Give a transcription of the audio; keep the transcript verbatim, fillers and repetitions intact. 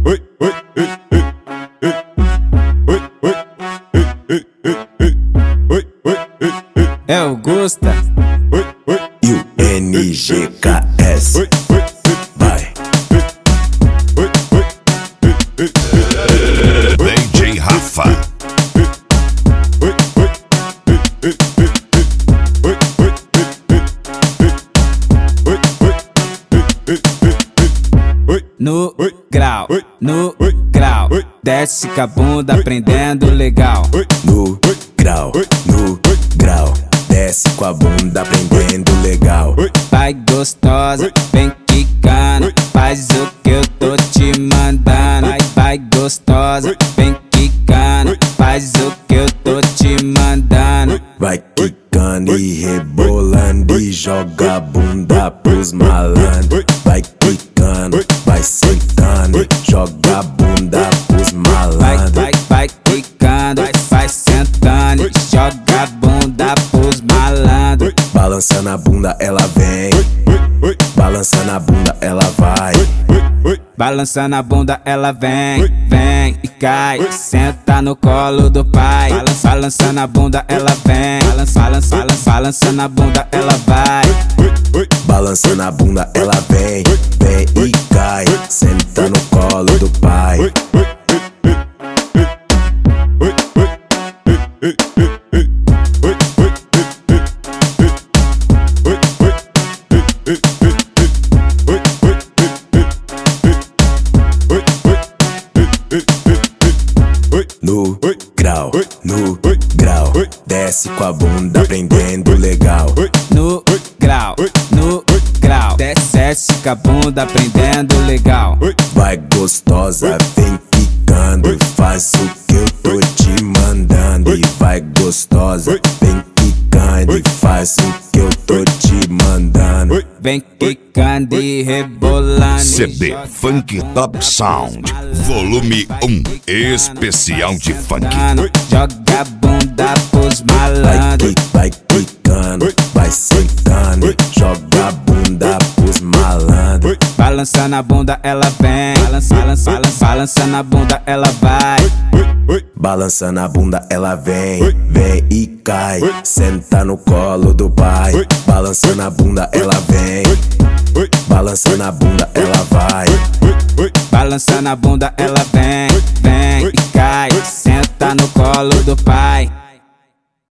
É o Gusta e o N G K S. Vai. D J Rafa. No grau, no grau, desce com a bunda aprendendo legal. No grau, no grau, desce com a bunda aprendendo legal. Vai gostosa, vem quicando, faz o que eu tô te mandando. Vai, vai gostosa, vem quicando, faz o que eu tô te mandando. Vai quicando e rebolando e joga a bunda pros malandros. Vai quicando, vai sentando, joga a bunda pros malandros. Vai, vai, vai quicando, vai, vai sentando, joga a bunda pros malandros. Balançando a bunda ela vem, balançando a bunda ela vai. Balançando a bunda ela vem, vem e cai, senta no colo do pai. Balançando a bunda ela vem, balança, balança, balança, balançando a bunda ela vai. Balançando a bunda ela vem, vem e cai, senta no colo do pai. No grau, no grau, desce com a bunda aprendendo legal. No grau, no grau, desce com a bunda aprendendo legal. Vai gostosa, vem quicando, faz o que eu tô te mandando. E vai gostosa, vem quicando e faz o que eu tô te mandando. Vem quicando e rebolando. C D Funk Top Sound, volume um, especial de funk. Joga a bunda pros Vai, malandros. qui- vai quicando, vai sentando, joga a bunda pros malandros. Balançando a bunda ela vem, balança, balança, balança, balançando a bunda ela vai. Balançando a bunda ela vem, vem e cai, senta no colo do pai. Balançando a bunda ela vem, balançando a bunda ela vai. Balançando a bunda ela vem, vem e cai, senta no colo do pai.